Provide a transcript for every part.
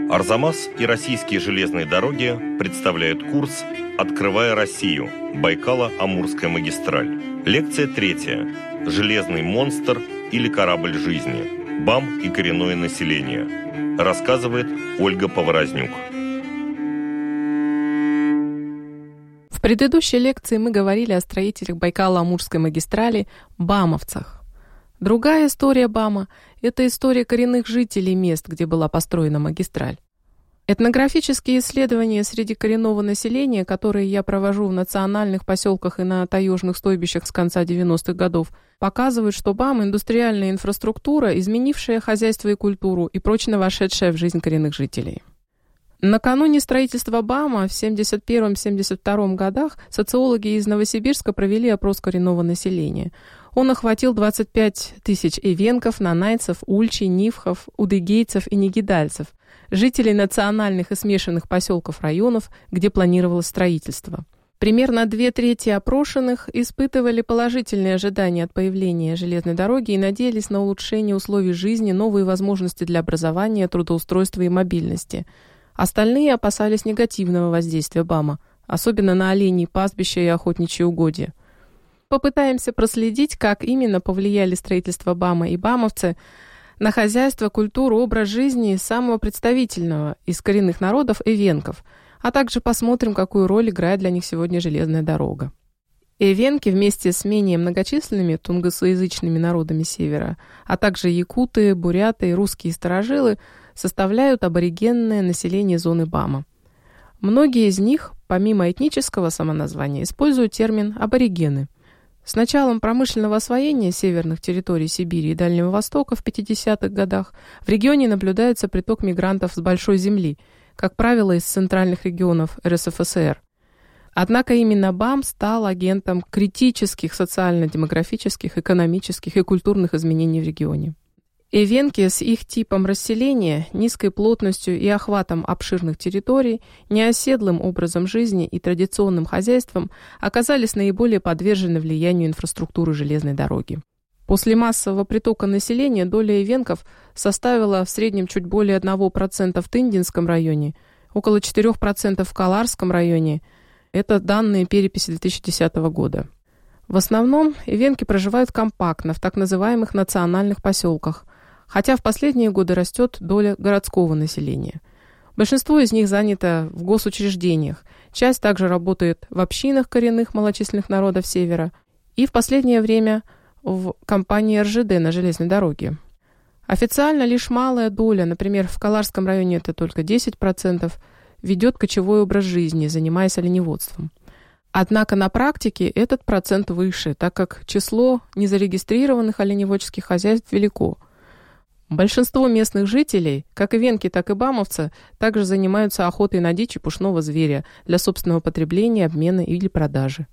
Арзамас и российские железные дороги представляют курс «Открывая Россию. Байкало-Амурская магистраль». Лекция 3. «Железный монстр или корабль жизни. БАМ и коренное население». Рассказывает Ольга Поворознюк. В предыдущей лекции мы говорили о строителях Байкало-Амурской магистрали – бамовцах. Другая история БАМа – это история коренных жителей мест, где была построена магистраль. Этнографические исследования среди коренного населения, которые я провожу в национальных поселках и на таежных стойбищах с конца 90-х годов, показывают, что БАМ – индустриальная инфраструктура, изменившая хозяйство и культуру и прочно вошедшая в жизнь коренных жителей. Накануне строительства БАМа в 1971-1972 годах социологи из Новосибирска провели опрос коренного населения. Он охватил 25 тысяч эвенков, нанайцев, ульчей, нивхов, удыгейцев и негидальцев, жителей национальных и смешанных поселков районов, где планировалось строительство. Примерно 2/3 опрошенных испытывали положительные ожидания от появления железной дороги и надеялись на улучшение условий жизни, новые возможности для образования, трудоустройства и мобильности. Остальные опасались негативного воздействия БАМа, особенно на оленей пастбища и охотничьи угодья. Попытаемся проследить, как именно повлияли строительство БАМа и бамовцы на хозяйство, культуру, образ жизни самого представительного из коренных народов эвенков, а также посмотрим, какую роль играет для них сегодня железная дорога. Эвенки вместе с менее многочисленными тунгусоязычными народами севера, а также якуты, буряты и русские старожилы составляют аборигенное население зоны БАМа. Многие из них, помимо этнического самоназвания, используют термин «аборигены». С началом промышленного освоения северных территорий Сибири и Дальнего Востока в 50-х годах в регионе наблюдается приток мигрантов с Большой Земли, как правило, из центральных регионов РСФСР. Однако именно БАМ стал агентом критических социально-демографических, экономических и культурных изменений в регионе. Эвенки с их типом расселения, низкой плотностью и охватом обширных территорий, неоседлым образом жизни и традиционным хозяйством оказались наиболее подвержены влиянию инфраструктуры железной дороги. После массового притока населения доля эвенков составила в среднем чуть более 1% в Тындинском районе, около 4% в Каларском районе. Это данные переписи 2010 года. В основном эвенки проживают компактно в так называемых национальных поселках, хотя в последние годы растет доля городского населения. Большинство из них занято в госучреждениях, часть также работает в общинах коренных малочисленных народов Севера и в последнее время в компании РЖД на железной дороге. Официально лишь малая доля, например, в Каларском районе это только 10%, ведет кочевой образ жизни, занимаясь оленеводством. Однако на практике этот процент выше, так как число незарегистрированных оленеводческих хозяйств велико. Большинство местных жителей, как эвенки, так и бамовцы, также занимаются охотой на дичь и пушного зверя для собственного потребления, обмена или продажи.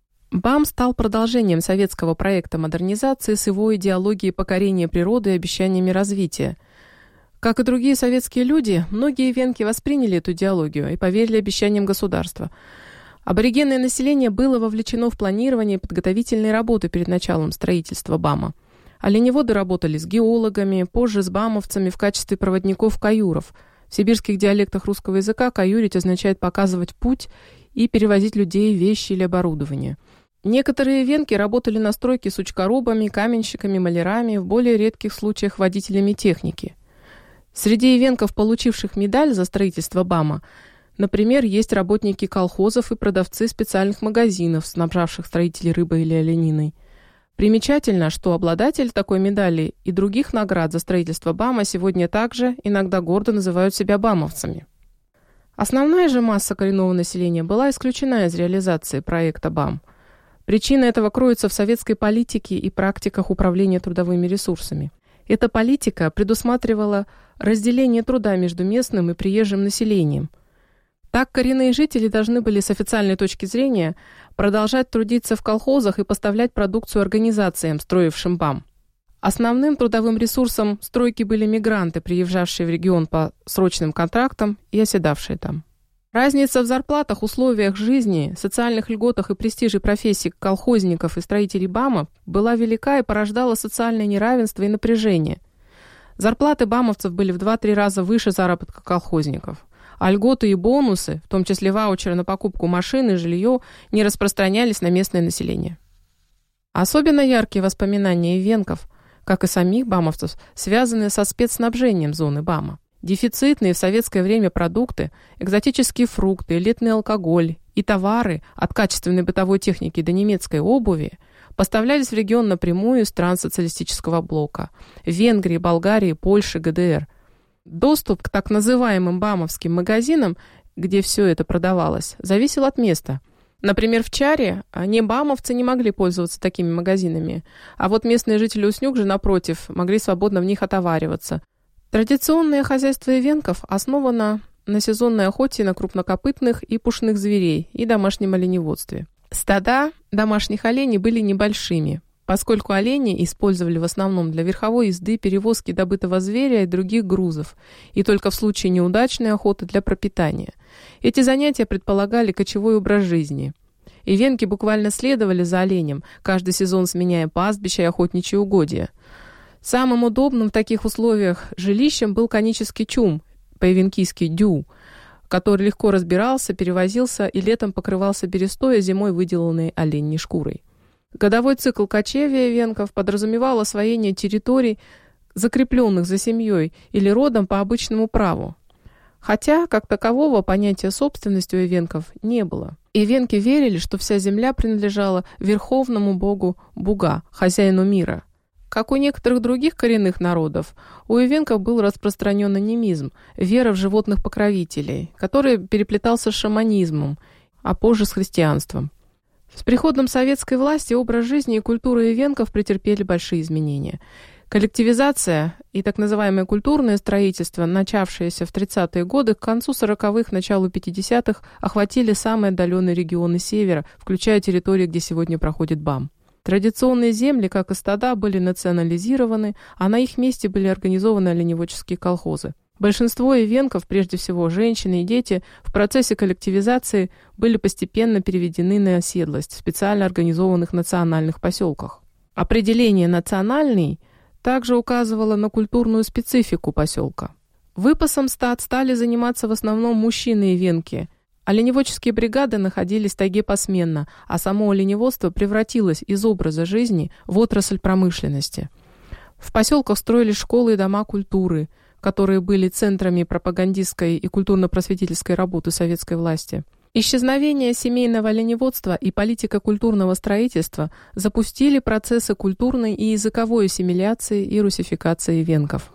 БАМ стал продолжением советского проекта модернизации с его идеологией покорения природы и обещаниями развития. Как и другие советские люди, многие эвенки восприняли эту идеологию и поверили обещаниям государства. Аборигенное население было вовлечено в планирование и подготовительные работы перед началом строительства БАМа. Оленеводы работали с геологами, позже с бамовцами в качестве проводников-каюров. В сибирских диалектах русского языка каюрить означает показывать путь и перевозить людей, вещи или оборудование. Некоторые эвенки работали на стройке сучкорубами, каменщиками, малярами, в более редких случаях водителями техники. Среди эвенков, получивших медаль за строительство БАМа, например, есть работники колхозов и продавцы специальных магазинов, снабжавших строителей рыбой или олениной. Примечательно, что обладатель такой медали и других наград за строительство БАМа сегодня также иногда гордо называют себя бамовцами. Основная же масса коренного населения была исключена из реализации проекта БАМ. Причина этого кроется в советской политике и практиках управления трудовыми ресурсами. Эта политика предусматривала разделение труда между местным и приезжим населением. Так коренные жители должны были с официальной точки зрения продолжать трудиться в колхозах и поставлять продукцию организациям, строившим БАМ. Основным трудовым ресурсом стройки были мигранты, приезжавшие в регион по срочным контрактам и оседавшие там. Разница в зарплатах, условиях жизни, социальных льготах и престиже профессий колхозников и строителей БАМа была велика и порождала социальное неравенство и напряжение. Зарплаты бамовцев были в 2-3 раза выше заработка колхозников. А льготы и бонусы, в том числе ваучеры на покупку машины и жилье, не распространялись на местное население. Особенно яркие воспоминания ивенков, как и самих бамовцев, связаны со спецснабжением зоны БАМа. Дефицитные в советское время продукты, экзотические фрукты, элитный алкоголь и товары от качественной бытовой техники до немецкой обуви поставлялись в регион напрямую из стран социалистического блока – Венгрии, Болгарии, Польши, ГДР. Доступ к так называемым бамовским магазинам, где все это продавалось, зависел от места. Например, в Чаре небамовцы не могли пользоваться такими магазинами, а вот местные жители Уснюк же, напротив, могли свободно в них отовариваться. Традиционное хозяйство ивенков основано на сезонной охоте на крупнокопытных и пушных зверей и домашнем оленеводстве. Стада домашних оленей были небольшими, поскольку олени использовали в основном для верховой езды, перевозки добытого зверя и других грузов, и только в случае неудачной охоты для пропитания. Эти занятия предполагали кочевой образ жизни. Ивенки буквально следовали за оленем, каждый сезон сменяя пастбища и охотничьи угодья. Самым удобным в таких условиях жилищем был конический чум, по-ивенкийски дю, который легко разбирался, перевозился и летом покрывался берестой, а зимой выделанной оленьей шкурой. Годовой цикл кочевья ивенков подразумевал освоение территорий, закрепленных за семьей или родом по обычному праву. Хотя, как такового, понятия собственности у ивенков не было. Ивенки верили, что вся земля принадлежала верховному богу Буга, хозяину мира. Как у некоторых других коренных народов, у ивенков был распространен анимизм, вера в животных-покровителей, который переплетался с шаманизмом, а позже с христианством. С приходом советской власти образ жизни и культура ивенков претерпели большие изменения. Коллективизация и так называемое культурное строительство, начавшееся в 30-е годы, к концу 40-х, началу 50-х, охватили самые отдаленные регионы севера, включая территории, где сегодня проходит БАМ. Традиционные земли, как и стада, были национализированы, а на их месте были организованы оленеводческие колхозы. Большинство ивенков, прежде всего женщины и дети, в процессе коллективизации были постепенно переведены на оседлость в специально организованных национальных поселках. Определение «национальный» также указывало на культурную специфику поселка. Выпасом стад стали заниматься в основном мужчины-ивенки. Оленеводческие бригады находились в тайге посменно, а само оленеводство превратилось из образа жизни в отрасль промышленности. В поселках строились школы и дома культуры, которые были центрами пропагандистской и культурно-просветительской работы советской власти. Исчезновение семейного оленеводства и политика культурного строительства запустили процессы культурной и языковой ассимиляции и русификации ивенков.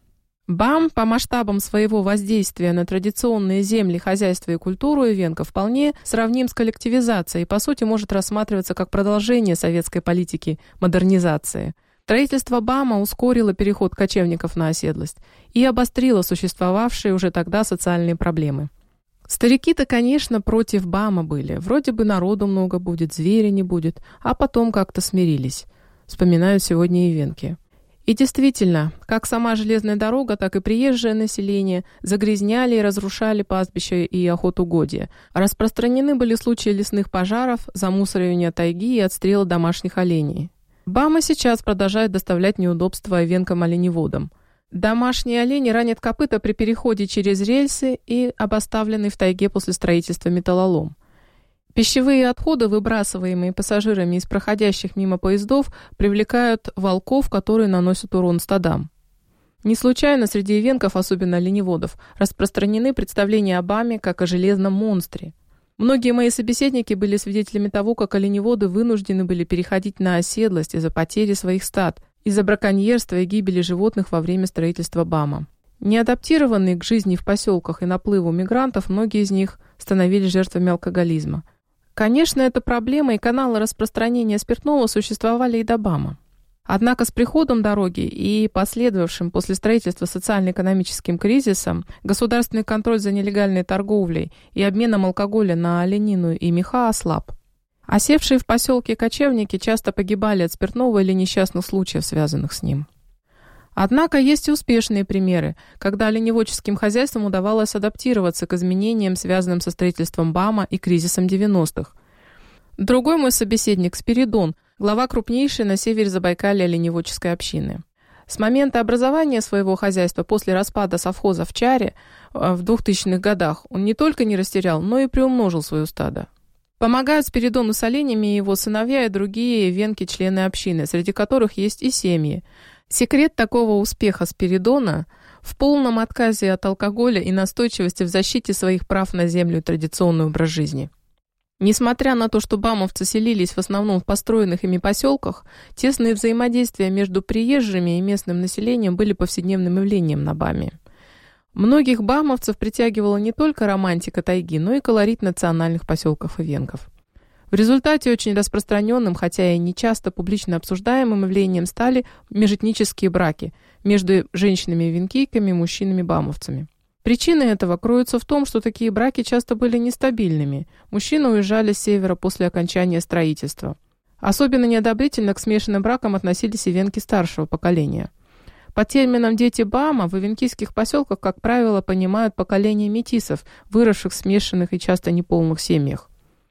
БАМ по масштабам своего воздействия на традиционные земли, хозяйство и культуру ивенков вполне сравним с коллективизацией и, по сути, может рассматриваться как продолжение советской политики модернизации. Строительство БАМа ускорило переход кочевников на оседлость и обострило существовавшие уже тогда социальные проблемы. Старики-то, конечно, против БАМа были. Вроде бы народу много будет, зверя не будет, а потом как-то смирились, вспоминают сегодня ивенки. И действительно, как сама железная дорога, так и приезжее население загрязняли и разрушали пастбища и охотугодья. Распространены были случаи лесных пожаров, замусоривания тайги и отстрела домашних оленей. БАМа сейчас продолжает доставлять неудобства ивенкам-оленеводам. Домашние олени ранят копыта при переходе через рельсы и обоставленный в тайге после строительства металлолом. Пищевые отходы, выбрасываемые пассажирами из проходящих мимо поездов, привлекают волков, которые наносят урон стадам. Не случайно среди ивенков, особенно оленеводов, распространены представления о БАМе как о железном монстре. Многие мои собеседники были свидетелями того, как оленеводы вынуждены были переходить на оседлость из-за потери своих стад, из-за браконьерства и гибели животных во время строительства БАМа. Неадаптированные к жизни в поселках и наплыву мигрантов, многие из них становились жертвами алкоголизма. Конечно, эта проблема и каналы распространения спиртного существовали и до БАМа. Однако с приходом дороги и последовавшим после строительства социально-экономическим кризисом государственный контроль за нелегальной торговлей и обменом алкоголя на оленину и меха ослаб. Осевшие в поселке кочевники часто погибали от спиртного или несчастных случаев, связанных с ним. Однако есть и успешные примеры, когда оленеводческим хозяйствам удавалось адаптироваться к изменениям, связанным со строительством БАМа и кризисом 90-х. Другой мой собеседник – Спиридон, глава крупнейшей на севере Забайкалья оленеводческой общины. С момента образования своего хозяйства после распада совхоза в Чаре в 2000-х годах он не только не растерял, но и приумножил свое стадо. Помогают Спиридону с оленями его сыновья и другие венки-члены общины, среди которых есть и семьи. Секрет такого успеха Спиридона в полном отказе от алкоголя и настойчивости в защите своих прав на землю и традиционный образ жизни. Несмотря на то, что бамовцы селились в основном в построенных ими поселках, тесные взаимодействия между приезжими и местным населением были повседневным явлением на Баме. Многих бамовцев притягивала не только романтика тайги, но и колорит национальных поселков и венков. В результате очень распространенным, хотя и не часто публично обсуждаемым явлением стали межэтнические браки между женщинами-венкийками и мужчинами-бамовцами. Причины этого кроются в том, что такие браки часто были нестабильными. Мужчины уезжали с севера после окончания строительства. Особенно неодобрительно к смешанным бракам относились и венки старшего поколения. Под термином «дети Бама» в венкийских поселках, как правило, понимают поколение метисов, выросших в смешанных и часто неполных семьях.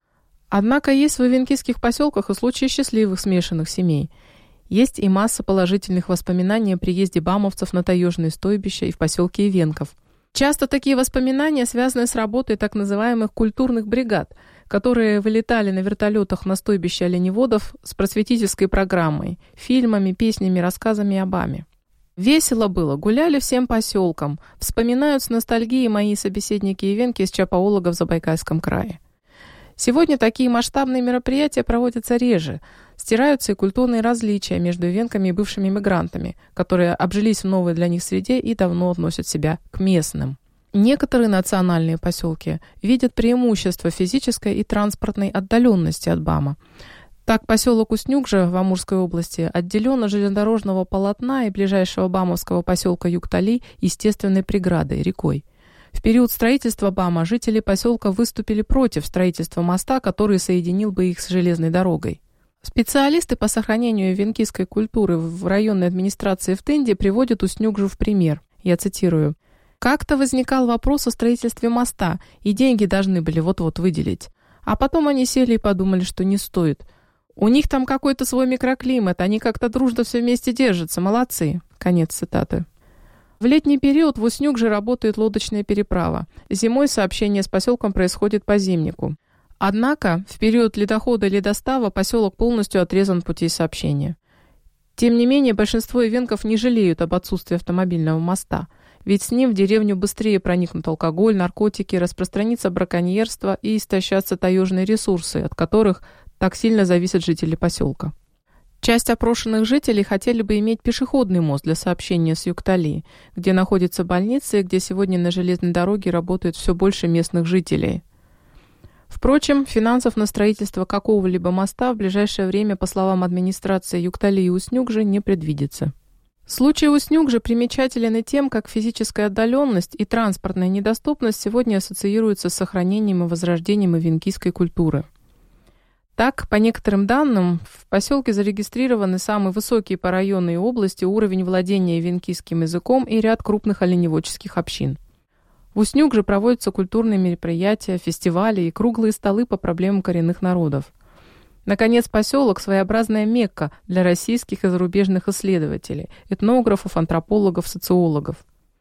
Однако есть в венкийских поселках и случаи счастливых смешанных семей. Есть и масса положительных воспоминаний о приезде бамовцев на таежные стойбища и в поселке Ивенков. Часто такие воспоминания связаны с работой так называемых культурных бригад, которые вылетали на вертолетах на стойбище оленеводов с просветительской программой, фильмами, песнями, рассказами о Баме. Весело было, гуляли всем поселкам, вспоминают с ностальгией мои собеседники и венки из Чапаолога в Забайкальском крае. Сегодня такие масштабные мероприятия проводятся реже, стираются и культурные различия между венками и бывшими мигрантами, которые обжились в новой для них среде и давно относят себя к местным. Некоторые национальные поселки видят преимущество физической и транспортной отдаленности от Бама. Так, поселок Уснюгжа в Амурской области отделен от железнодорожного полотна и ближайшего бамовского поселка Юктали естественной преградой, рекой. В период строительства Бама жители поселка выступили против строительства моста, который соединил бы их с железной дорогой. Специалисты по сохранению венкийской культуры в районной администрации в Тынде приводят Уснюгжу в пример. Я цитирую. «Как-то возникал вопрос о строительстве моста, и деньги должны были вот-вот выделить. А потом они сели и подумали, что не стоит. У них там какой-то свой микроклимат, они как-то дружно все вместе держатся, молодцы». Конец цитаты. В летний период в Уснюгже работает лодочная переправа. Зимой сообщение с поселком происходит по зимнику. Однако в период ледохода и ледостава поселок полностью отрезан от путей сообщения. Тем не менее, большинство ивенков не жалеют об отсутствии автомобильного моста, ведь с ним в деревню быстрее проникнут алкоголь, наркотики, распространится браконьерство и истощатся таежные ресурсы, от которых так сильно зависят жители поселка. Часть опрошенных жителей хотели бы иметь пешеходный мост для сообщения с Юктали, где находится больница и где сегодня на железной дороге работает все больше местных жителей. Впрочем, финансов на строительство какого-либо моста в ближайшее время, по словам администрации Юктали и Уснюгжи, не предвидится. Случай Уснюгжи примечателен и тем, как физическая отдаленность и транспортная недоступность сегодня ассоциируются с сохранением и возрождением венкийской культуры. Так, по некоторым данным, в поселке зарегистрированы самые высокие по району и области уровень владения венкийским языком и ряд крупных оленеводческих общин. В Уснюгже проводятся культурные мероприятия, фестивали и круглые столы по проблемам коренных народов. Наконец, поселок – своеобразная Мекка для российских и зарубежных исследователей, этнографов, антропологов, социологов.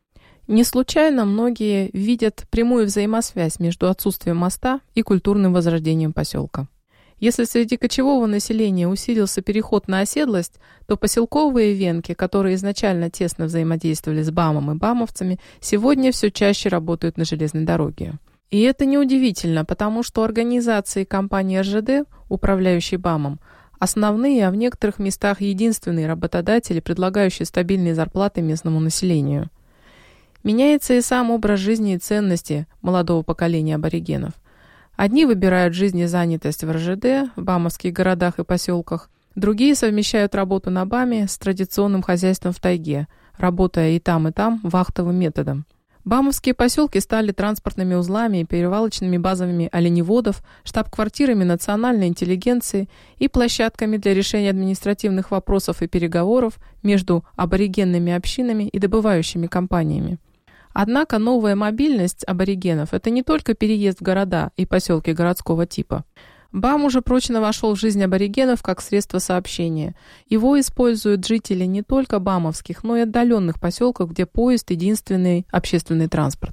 Не случайно многие видят прямую взаимосвязь между отсутствием моста и культурным возрождением поселка. Если среди кочевого населения усилился переход на оседлость, то поселковые венки, которые изначально тесно взаимодействовали с Бамом и бамовцами, сегодня все чаще работают на железной дороге. И это неудивительно, потому что организации компании РЖД, управляющие Бамом, основные, а в некоторых местах единственные работодатели, предлагающие стабильные зарплаты местному населению. Меняется и сам образ жизни и ценности молодого поколения аборигенов. Одни выбирают жизнь и занятость в РЖД, в бамовских городах и поселках, другие совмещают работу на Баме с традиционным хозяйством в тайге, работая и там вахтовым методом. Бамовские поселки стали транспортными узлами и перевалочными базами оленеводов, штаб-квартирами национальной интеллигенции и площадками для решения административных вопросов и переговоров между аборигенными общинами и добывающими компаниями. Однако новая мобильность аборигенов – это не только переезд в города и поселки городского типа. БАМ уже прочно вошел в жизнь аборигенов как средство сообщения. Его используют жители не только бамовских, но и отдаленных поселков, где поезд – единственный общественный транспорт.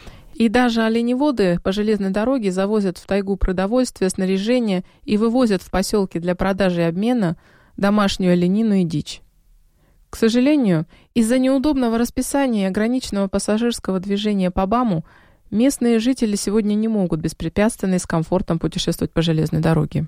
И даже оленеводы по железной дороге завозят в тайгу продовольствие, снаряжение и вывозят в поселки для продажи и обмена домашнюю оленину и дичь. К сожалению, из-за неудобного расписания и ограниченного пассажирского движения по БАМу местные жители сегодня не могут беспрепятственно и с комфортом путешествовать по железной дороге.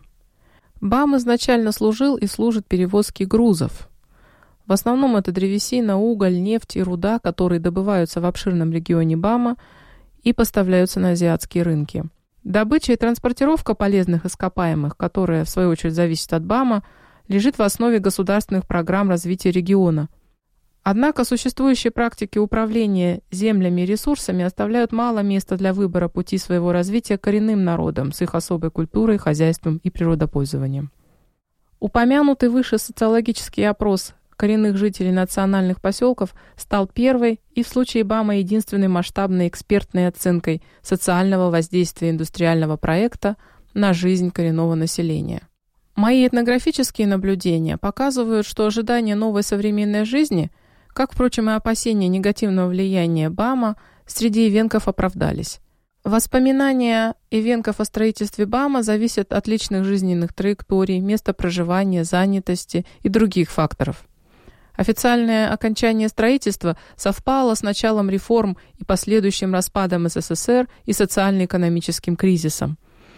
БАМ изначально служил и служит перевозке грузов. В основном это древесина, уголь, нефть и руда, которые добываются в обширном регионе БАМа и поставляются на азиатские рынки. Добыча и транспортировка полезных ископаемых, которая, в свою очередь, зависит от БАМа, лежит в основе государственных программ развития региона. Однако существующие практики управления землями и ресурсами оставляют мало места для выбора пути своего развития коренным народам с их особой культурой, хозяйством и природопользованием. Упомянутый выше социологический опрос коренных жителей национальных поселков стал первой и в случае БАМа единственной масштабной экспертной оценкой социального воздействия индустриального проекта на жизнь коренного населения. Мои этнографические наблюдения показывают, что ожидания новой современной жизни, как, впрочем, и опасения негативного влияния БАМа, среди ивенков оправдались. Воспоминания ивенков о строительстве БАМа зависят от личных жизненных траекторий, места проживания, занятости и других факторов. Официальное окончание строительства совпало с началом реформ и последующим распадом СССР и социально-экономическим кризисом.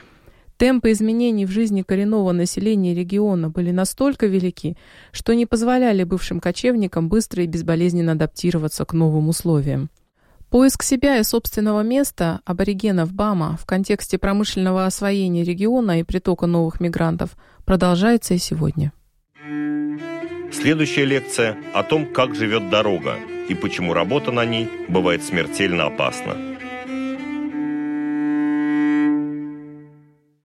Темпы изменений в жизни коренного населения региона были настолько велики, что не позволяли бывшим кочевникам быстро и безболезненно адаптироваться к новым условиям. Поиск себя и собственного места аборигенов БАМа в контексте промышленного освоения региона и притока новых мигрантов продолжается и сегодня. Следующая лекция о том, как живет дорога и почему работа на ней бывает смертельно опасна.